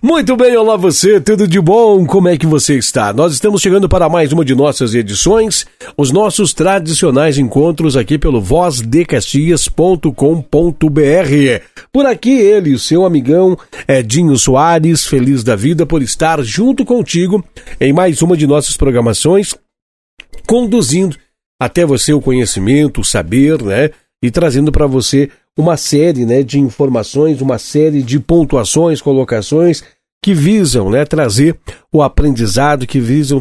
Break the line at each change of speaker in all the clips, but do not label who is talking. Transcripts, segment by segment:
Muito bem, olá você, tudo de bom? Como é que você está? Nós estamos chegando para mais uma de nossas edições, os nossos tradicionais encontros aqui pelo vozdecaxias.com.br. Por aqui ele, o seu amigão Edinho Soares, feliz da vida por estar junto contigo em mais uma de nossas programações, conduzindo até você o conhecimento, o saber, né? E trazendo para você uma série, né, de informações, uma série de pontuações, colocações que visam, né, trazer o aprendizado, que visam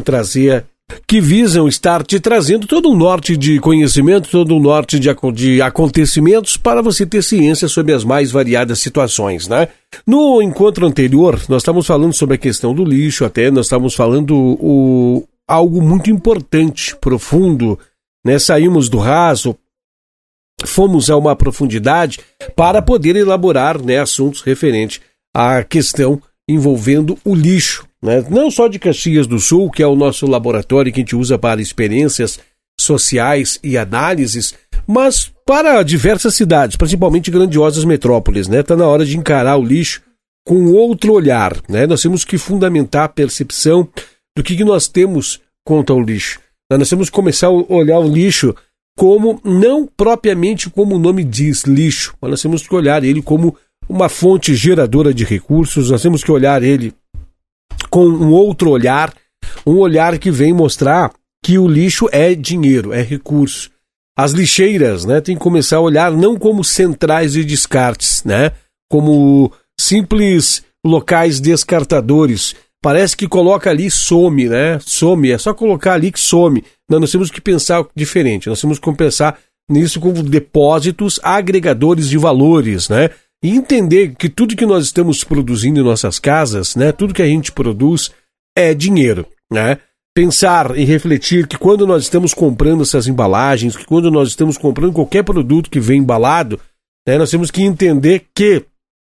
estar te trazendo todo um norte de conhecimento, todo um norte de acontecimentos para você ter ciência sobre as mais variadas situações, né? No encontro anterior, nós estávamos falando sobre a questão do lixo, até nós estávamos falando algo muito importante, profundo, né? Saímos do raso, fomos a uma profundidade para poder elaborar, né, assuntos referentes à questão envolvendo o lixo, né? Não só de Caxias do Sul, que é o nosso laboratório que a gente usa para experiências sociais e análises, mas para diversas cidades, principalmente grandiosas metrópoles, né? Está na hora de encarar o lixo com outro olhar, né? Nós temos que fundamentar a percepção do que nós temos quanto ao lixo. Nós temos que começar a olhar o lixo como, não propriamente como o nome diz, lixo, mas nós temos que olhar ele como uma fonte geradora de recursos, nós temos que olhar ele com um outro olhar, um olhar que vem mostrar que o lixo é dinheiro, é recurso. As lixeiras, né, tem que começar a olhar não como centrais de descartes, né, como simples locais descartadores. Parece que coloca ali some, né? Some, é só colocar ali que some. Não, nós temos que pensar diferente, nós temos que pensar nisso como depósitos agregadores de valores, né? E entender que tudo que nós estamos produzindo em nossas casas, né? Tudo que a gente produz é dinheiro, né? Pensar e refletir que quando nós estamos comprando essas embalagens, que quando nós estamos comprando qualquer produto que vem embalado, né? Nós temos que entender que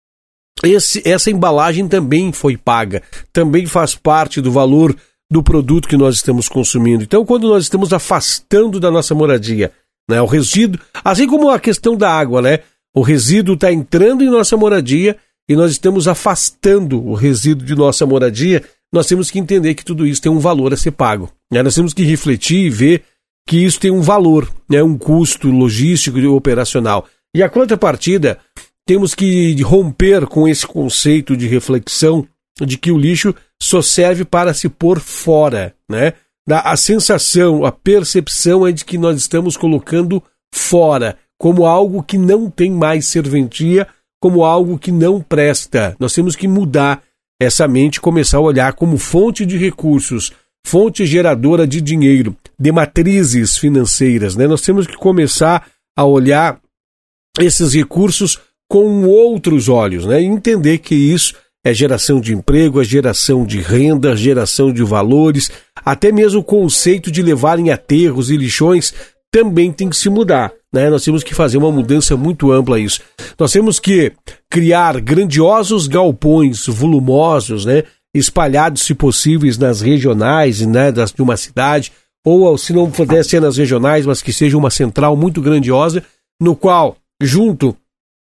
essa embalagem também foi paga, também faz parte do valor do produto que nós estamos consumindo. Então, quando nós estamos afastando da nossa moradia, né, o resíduo, assim como a questão da água, né, o resíduo está entrando em nossa moradia e nós estamos afastando o resíduo de nossa moradia, nós temos que entender que tudo isso tem um valor a ser pago, né? Nós temos que refletir e ver que isso tem um valor, né, um custo logístico e operacional. E a contrapartida, temos que romper com esse conceito de reflexão de que o lixo só serve para se pôr fora, né? A sensação, a percepção é de que nós estamos colocando fora, como algo que não tem mais serventia, como algo que não presta. Nós temos que mudar essa mente e começar a olhar como fonte de recursos, fonte geradora de dinheiro, de matrizes financeiras, né? Nós temos que começar a olhar esses recursos com outros olhos, né? E entender que isso é geração de emprego, é geração de renda, geração de valores, até mesmo o conceito de levar em aterros e lixões também tem que se mudar, né? Nós temos que fazer uma mudança muito ampla a isso. Nós temos que criar grandiosos galpões volumosos, né? Espalhados, se possíveis, nas regionais, né? De uma cidade, ou se não puder ser nas regionais, mas que seja uma central muito grandiosa, no qual, junto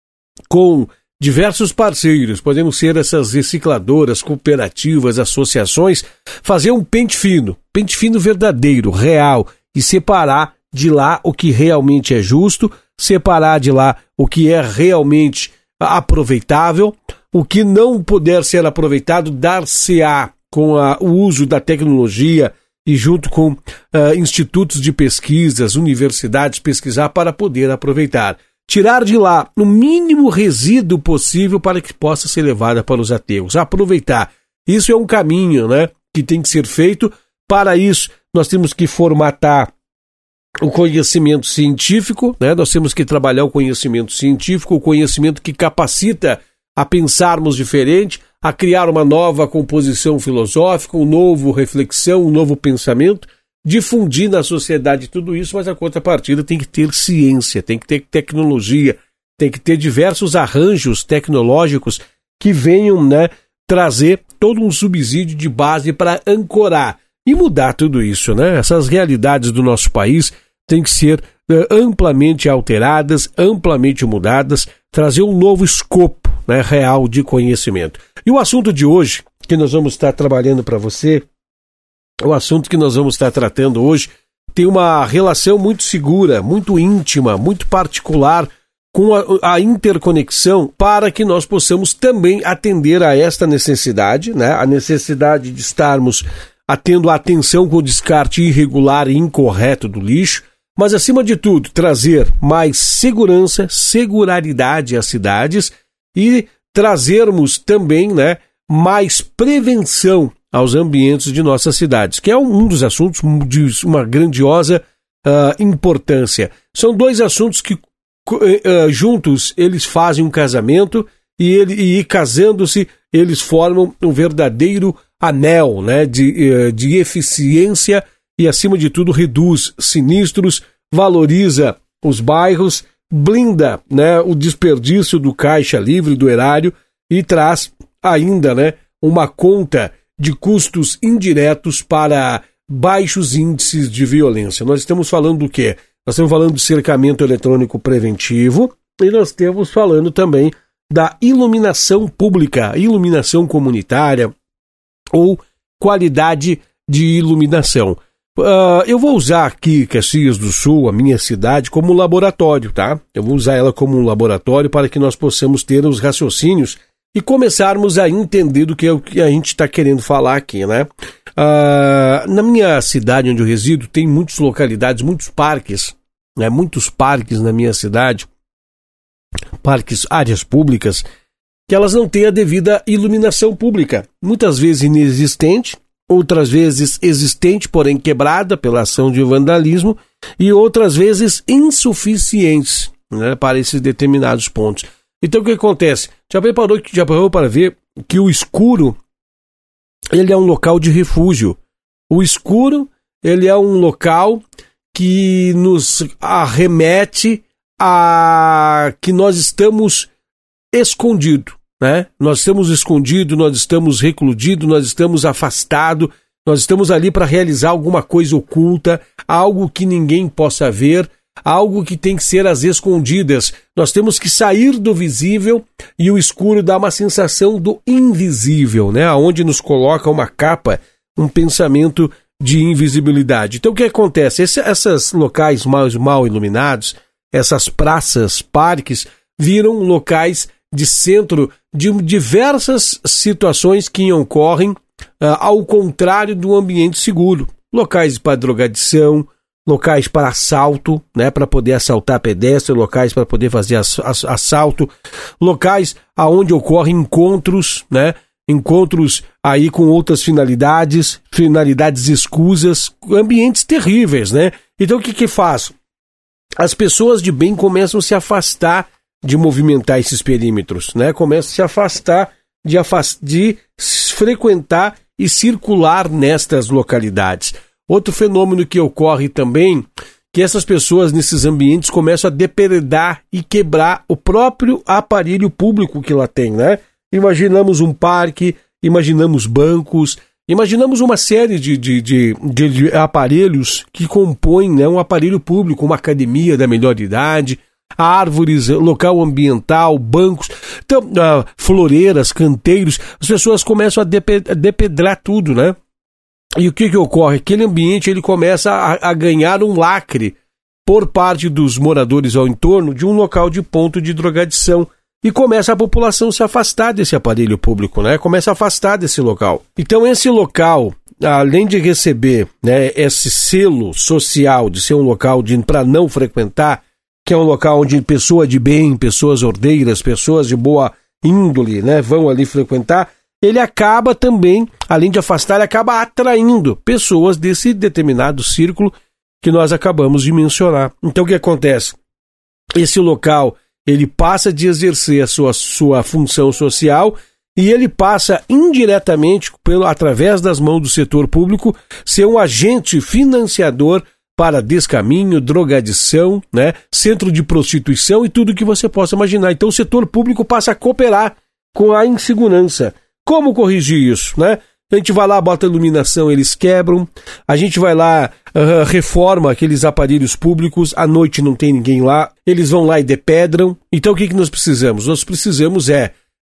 com diversos parceiros, podemos ser essas recicladoras, cooperativas, associações, fazer um pente fino verdadeiro, real, e separar de lá o que realmente é justo, separar de lá o que é realmente aproveitável, o que não puder ser aproveitado, dar-se-á com o uso da tecnologia e junto com institutos de pesquisas, universidades, pesquisar para poder aproveitar. Tirar de lá o mínimo resíduo possível para que possa ser levada para os aterros. Aproveitar. Isso é um caminho, né, que tem que ser feito. Para isso, nós temos que formatar o conhecimento científico, né? Nós temos que trabalhar o conhecimento científico, o conhecimento que capacita a pensarmos diferente, a criar uma nova composição filosófica, uma nova reflexão, um novo pensamento, difundir na sociedade tudo isso, mas a contrapartida tem que ter ciência, tem que ter tecnologia, tem que ter diversos arranjos tecnológicos que venham, né, trazer todo um subsídio de base para ancorar e mudar tudo isso, né? Essas realidades do nosso país têm que ser amplamente alteradas, amplamente mudadas, trazer um novo escopo, né, real de conhecimento. E o assunto de hoje que nós vamos estar trabalhando para você, o assunto que nós vamos estar tratando hoje, tem uma relação muito segura, muito íntima, muito particular com a interconexão para que nós possamos também atender a esta necessidade, né? A necessidade de estarmos tendo atenção com o descarte irregular e incorreto do lixo, mas acima de tudo trazer mais segurança, seguraridade às cidades e trazermos também, né, mais prevenção aos ambientes de nossas cidades, que é um dos assuntos de uma grandiosa importância. São dois assuntos que juntos eles fazem um casamento e casando-se eles formam um verdadeiro anel, né, de eficiência e acima de tudo reduz sinistros, valoriza os bairros, blinda, né, o desperdício do caixa livre, do erário e traz ainda, né, uma conta de custos indiretos para baixos índices de violência. Nós estamos falando do quê? Nós estamos falando de cercamento eletrônico preventivo e nós estamos falando também da iluminação pública, iluminação comunitária ou qualidade de iluminação. Eu vou usar aqui Caxias do Sul, a minha cidade, como laboratório, tá? Eu vou usar ela como um laboratório para que nós possamos ter os raciocínios e começarmos a entender do que é o que a gente está querendo falar aqui, né? Na minha cidade onde eu resido, tem muitas localidades, muitos parques, né? Muitos parques na minha cidade, parques, áreas públicas, que elas não têm a devida iluminação pública. Muitas vezes inexistente, outras vezes existente, porém quebrada pela ação de vandalismo, e outras vezes insuficientes, né, para esses determinados pontos. Então o que acontece? Já preparou para ver que o escuro ele é um local de refúgio. O escuro ele é um local que nos arremete a que nós estamos escondidos, né? Nós estamos escondidos, nós estamos recludidos, nós estamos afastados, nós estamos ali para realizar alguma coisa oculta, algo que ninguém possa ver, algo que tem que ser às escondidas. Nós temos que sair do visível e o escuro dá uma sensação do invisível, né? Onde nos coloca uma capa, um pensamento de invisibilidade. Então o que acontece? Esses locais mal iluminados, essas praças, parques, viram locais de centro de diversas situações que ocorrem ao contrário do ambiente seguro. Locais para drogadição, locais para assalto, né, para poder assaltar pedestre, locais para poder fazer assalto, locais aonde ocorrem encontros, né, encontros aí com outras finalidades escusas, ambientes terríveis, né? Então o que faz? As pessoas de bem começam a se afastar de movimentar esses perímetros, né? Começam a se afastar de frequentar e circular nestas localidades. Outro fenômeno que ocorre também, que essas pessoas nesses ambientes começam a depredar e quebrar o próprio aparelho público que lá tem, né? Imaginamos um parque, imaginamos bancos, imaginamos uma série de aparelhos que compõem, né, um aparelho público, uma academia da melhor idade, árvores, local ambiental, bancos, então, floreiras, canteiros. As pessoas começam a depedrar tudo, né? E o que ocorre? Aquele ambiente ele começa a ganhar um lacre por parte dos moradores ao entorno de um local de ponto de drogadição. E começa a população se afastar desse aparelho público, né? Começa a afastar desse local. Então esse local, além de receber, né, esse selo social de ser um local para não frequentar, que é um local onde pessoas de bem, pessoas ordeiras, pessoas de boa índole, né, vão ali frequentar, ele acaba também, além de afastar, ele acaba atraindo pessoas desse determinado círculo que nós acabamos de mencionar. Então o que acontece? Esse local ele passa de exercer a sua função social e ele passa indiretamente, através das mãos do setor público, ser um agente financiador para descaminho, drogadição, né, centro de prostituição e tudo que você possa imaginar. Então o setor público passa a cooperar com a insegurança. Como corrigir isso, né? A gente vai lá, bota iluminação, eles quebram. A gente vai lá, reforma aqueles aparelhos públicos. À noite não tem ninguém lá. Eles vão lá e depedram. Então o que nós precisamos? Nós precisamos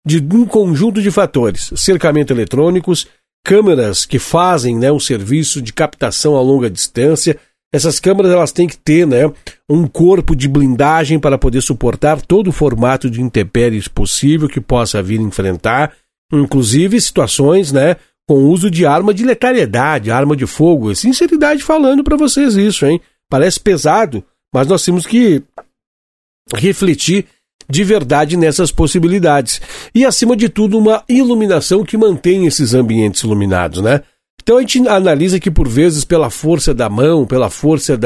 de um conjunto de fatores: cercamento eletrônicos, câmeras que fazem, né, um serviço de captação a longa distância. Essas câmeras elas têm que ter, né, um corpo de blindagem para poder suportar todo o formato de intempéries possível que possa vir enfrentar, inclusive situações, né, com uso de arma de letaliedade, arma de fogo. Sinceridade falando para vocês isso, hein? Parece pesado, mas nós temos que refletir de verdade nessas possibilidades. E, acima de tudo, uma iluminação que mantém esses ambientes iluminados, né? Então a gente analisa que, por vezes, pela força da mão, pela força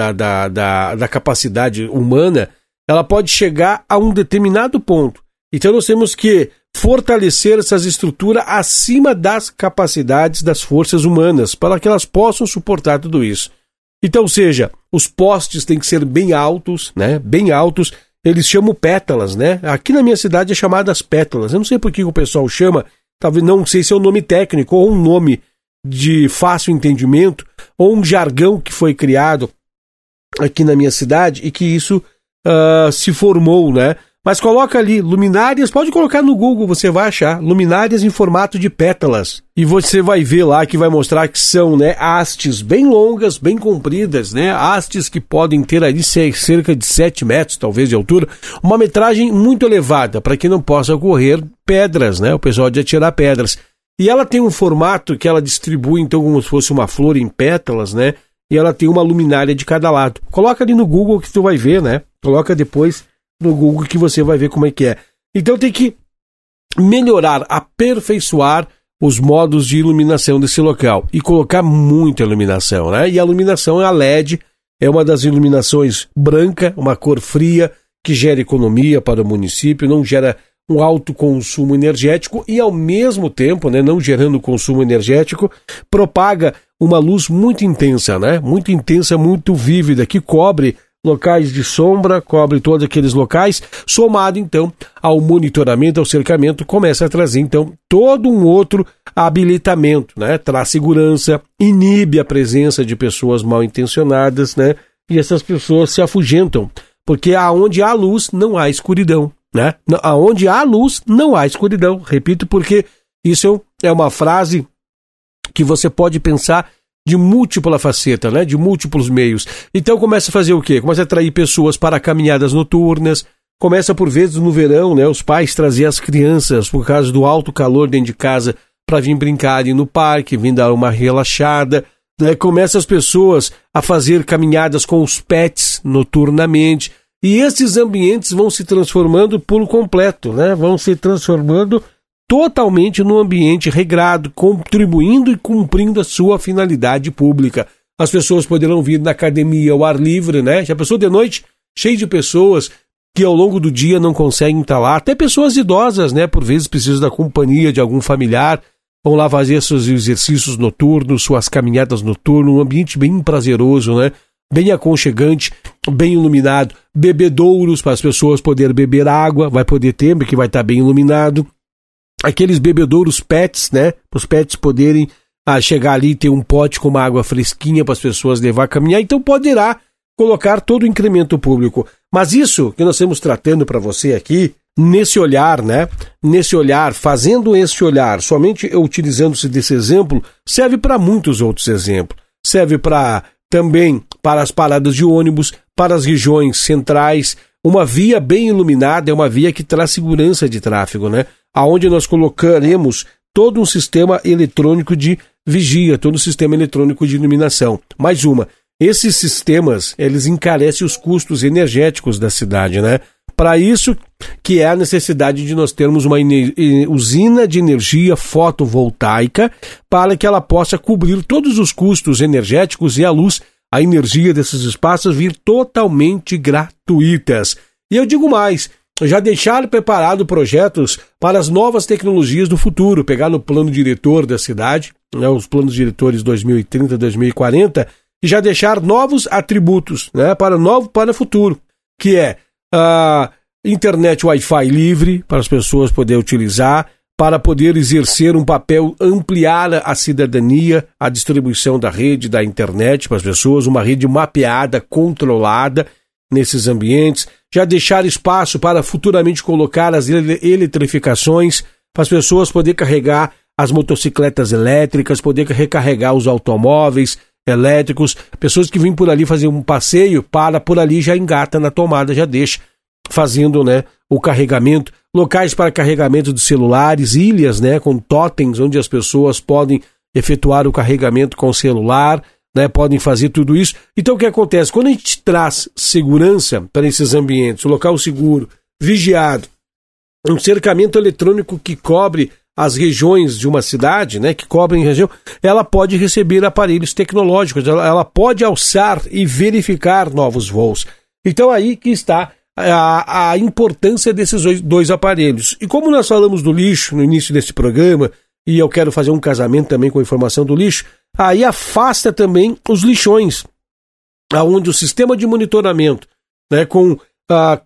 da capacidade humana, ela pode chegar a um determinado ponto. Então nós temos que fortalecer essas estruturas acima das capacidades das forças humanas, para que elas possam suportar tudo isso. Então, seja, os postes têm que ser bem altos, né? Bem altos. Eles chamam pétalas, né? Aqui na minha cidade é chamadas pétalas. Eu não sei por que o pessoal chama, talvez não sei se é um nome técnico ou um nome de fácil entendimento, ou um jargão que foi criado aqui na minha cidade e que isso se formou, né? Mas coloca ali, luminárias, pode colocar no Google, você vai achar, luminárias em formato de pétalas. E você vai ver lá que vai mostrar que são, né, hastes bem longas, bem compridas, né? Hastes que podem ter ali cerca de 7 metros, talvez, de altura. Uma metragem muito elevada, para que não possa ocorrer pedras, né? O pessoal de atirar pedras. E ela tem um formato que ela distribui, então, como se fosse uma flor em pétalas, né? E ela tem uma luminária de cada lado. Coloca ali no Google que tu vai ver, né? Coloca depois no Google que você vai ver como é que é. Então tem que melhorar, aperfeiçoar os modos de iluminação desse local e colocar muita iluminação, né? E a iluminação é a LED, é uma das iluminações branca, uma cor fria, que gera economia para o município, não gera um alto consumo energético e, ao mesmo tempo, né, não gerando consumo energético, propaga uma luz muito intensa, né? Muito intensa, muito vívida, que cobre locais de sombra, cobre todos aqueles locais, somado então ao monitoramento, ao cercamento, começa a trazer então todo um outro habilitamento, né? Traz segurança, inibe a presença de pessoas mal intencionadas, né? E essas pessoas se afugentam, porque aonde há luz não há escuridão, né? Aonde há luz não há escuridão. Repito, porque isso é uma frase que você pode pensar de múltipla faceta, né? De múltiplos meios. Então começa a fazer o quê? Começa a atrair pessoas para caminhadas noturnas, começa por vezes no verão, né? Os pais trazer as crianças, por causa do alto calor dentro de casa, para vir brincarem no parque, vir dar uma relaxada, né? Começa as pessoas a fazer caminhadas com os pets noturnamente, e esses ambientes vão se transformando por completo, né? Vão se transformando totalmente num ambiente regrado, contribuindo e cumprindo a sua finalidade pública. As pessoas poderão vir na academia ao ar livre, né? Já pensou de noite, cheio de pessoas que ao longo do dia não conseguem estar lá, até pessoas idosas, né? Por vezes precisam da companhia de algum familiar, vão lá fazer seus exercícios noturnos, suas caminhadas noturnas, um ambiente bem prazeroso, né? Bem aconchegante, bem iluminado, bebedouros para as pessoas poderem beber água, vai poder ter, porque vai estar bem iluminado. Aqueles bebedouros pets, né? Para os pets poderem chegar ali e ter um pote com uma água fresquinha para as pessoas levar a caminhar. Então poderá colocar todo o incremento público. Mas isso que nós estamos tratando para você aqui, nesse olhar, né? Nesse olhar, fazendo esse olhar, somente utilizando-se desse exemplo, serve para muitos outros exemplos. Serve também para as paradas de ônibus, para as regiões centrais. Uma via bem iluminada é uma via que traz segurança de tráfego, né? Aonde nós colocaremos todo um sistema eletrônico de vigia, todo um sistema eletrônico de iluminação. Mais uma, esses sistemas, eles encarecem os custos energéticos da cidade, né? Para isso que é a necessidade de nós termos uma usina de energia fotovoltaica para que ela possa cobrir todos os custos energéticos e a energia desses espaços vir totalmente gratuitas. E eu digo mais, já deixar preparado projetos para as novas tecnologias do futuro, pegar no plano diretor da cidade, né, os planos diretores 2030, 2040, e já deixar novos atributos, né, para o futuro, que é a internet Wi-Fi livre, para as pessoas poderem utilizar, para poder exercer um papel, ampliar a cidadania, a distribuição da rede, da internet para as pessoas, uma rede mapeada, controlada nesses ambientes, já deixar espaço para futuramente colocar as eletrificações para as pessoas poderem carregar as motocicletas elétricas, poder recarregar os automóveis elétricos, pessoas que vêm por ali fazer um passeio, para por ali, já engata na tomada, já deixa fazendo, né, o carregamento, locais para carregamento de celulares, ilhas, né, com totens onde as pessoas podem efetuar o carregamento com o celular, né, podem fazer tudo isso. Então o que acontece? Quando a gente traz segurança para esses ambientes, um local seguro, vigiado, um cercamento eletrônico que cobre as regiões de uma cidade, né, que cobrem região, ela pode receber aparelhos tecnológicos, ela pode alçar e verificar novos voos. Então aí que está a importância desses dois aparelhos. E como nós falamos do lixo no início desse programa, e eu quero fazer um casamento também com a informação do lixo, aí afasta também os lixões, onde o sistema de monitoramento, né, com a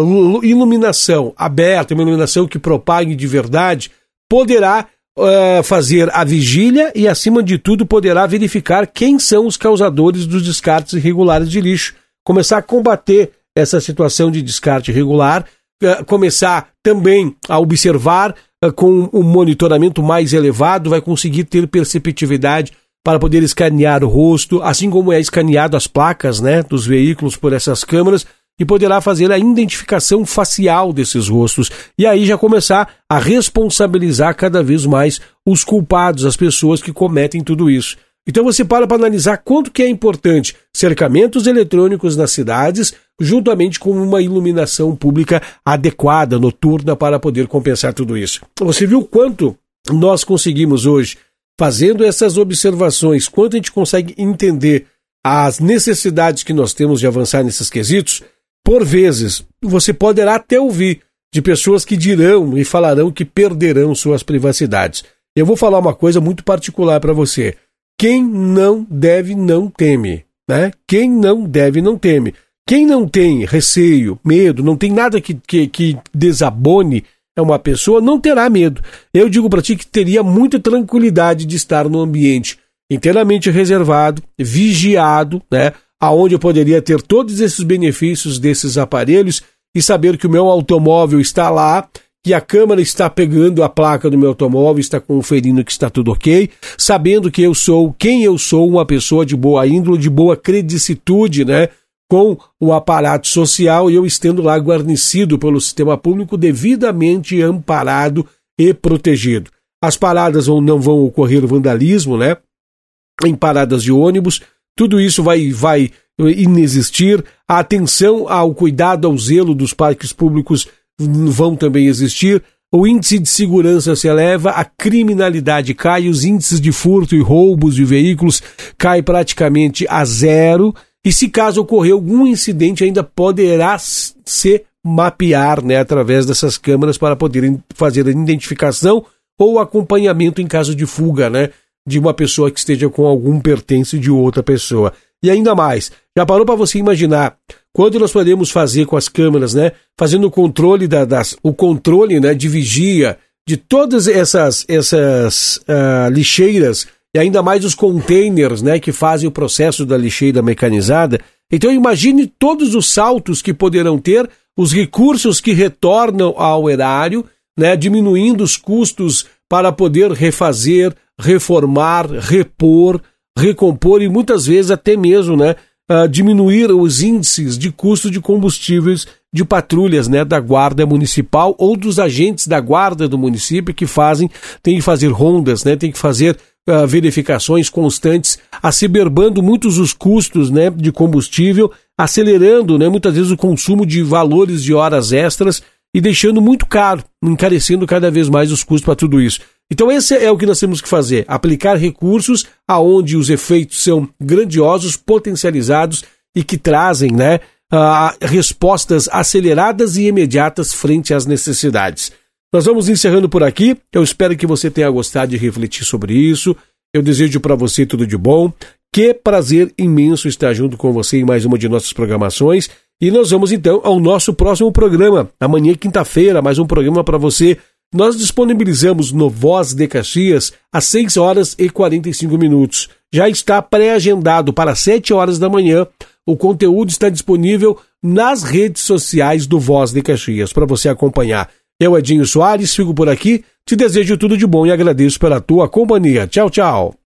iluminação aberta, uma iluminação que propague de verdade, poderá fazer a vigília e, acima de tudo, poderá verificar quem são os causadores dos descartes irregulares de lixo. Começar a combater essa situação de descarte irregular, começar também a observar com um monitoramento mais elevado, vai conseguir ter perceptividade para poder escanear o rosto, assim como é escaneado as placas, né, dos veículos por essas câmeras, e poderá fazer a identificação facial desses rostos. E aí já começar a responsabilizar cada vez mais os culpados, as pessoas que cometem tudo isso. Então você para analisar quanto que é importante cercamentos eletrônicos nas cidades, juntamente com uma iluminação pública adequada, noturna, para poder compensar tudo isso. Você viu quanto nós conseguimos hoje, fazendo essas observações, quanto a gente consegue entender as necessidades que nós temos de avançar nesses quesitos? Por vezes, você poderá até ouvir de pessoas que dirão e falarão que perderão suas privacidades. Eu vou falar uma coisa muito particular para você. Quem não deve, não teme, né? Quem não deve, não teme. Quem não tem receio, medo, não tem nada que desabone uma pessoa, não terá medo. Eu digo para ti que teria muita tranquilidade de estar no ambiente inteiramente reservado, vigiado, né? Aonde eu poderia ter todos esses benefícios desses aparelhos e saber que o meu automóvel está lá, que a câmera está pegando a placa do meu automóvel, está conferindo que está tudo ok, sabendo que eu sou quem eu sou, uma pessoa de boa índole, de boa credicitude, né, com o aparato social, e eu estando lá guarnecido pelo sistema público, devidamente amparado e protegido. As paradas não vão ocorrer vandalismo, né, em paradas de ônibus, tudo isso vai inexistir. A atenção ao cuidado, ao zelo dos parques públicos vão também existir. O índice de segurança se eleva, a criminalidade cai, os índices de furto e roubos de veículos caem praticamente a zero. E se caso ocorrer algum incidente, ainda poderá se mapear, né, através dessas câmeras para poderem fazer a identificação ou acompanhamento em caso de fuga, né, de uma pessoa que esteja com algum pertence de outra pessoa. E ainda mais, já parou para você imaginar quanto nós podemos fazer com as câmeras, né? Fazendo o controle o controle, né, de vigia de todas essas lixeiras, e ainda mais os containers, né, que fazem o processo da lixeira mecanizada. Então imagine todos os saltos que poderão ter, os recursos que retornam ao erário, né, diminuindo os custos para poder refazer, reformar, repor, recompor e muitas vezes até mesmo, né, diminuir os índices de custo de combustíveis de patrulhas, né, da guarda municipal ou dos agentes da guarda do município que tem que fazer rondas, né, tem que fazer verificações constantes, acerbando muitos os custos, né, de combustível, acelerando, né, muitas vezes o consumo de valores de horas extras e deixando muito caro, encarecendo cada vez mais os custos para tudo isso. Então esse é o que nós temos que fazer, aplicar recursos aonde os efeitos são grandiosos, potencializados e que trazem, né, respostas aceleradas e imediatas frente às necessidades. Nós vamos encerrando por aqui, eu espero que você tenha gostado de refletir sobre isso, eu desejo para você tudo de bom, que prazer imenso estar junto com você em mais uma de nossas programações, e nós vamos então ao nosso próximo programa, amanhã quinta-feira, mais um programa para você. Nós disponibilizamos no Voz de Caxias às 6 horas e 45 minutos. Já está pré-agendado para 7 horas da manhã. O conteúdo está disponível nas redes sociais do Voz de Caxias para você acompanhar. Eu, Edinho Soares, fico por aqui, te desejo tudo de bom e agradeço pela tua companhia. Tchau, tchau.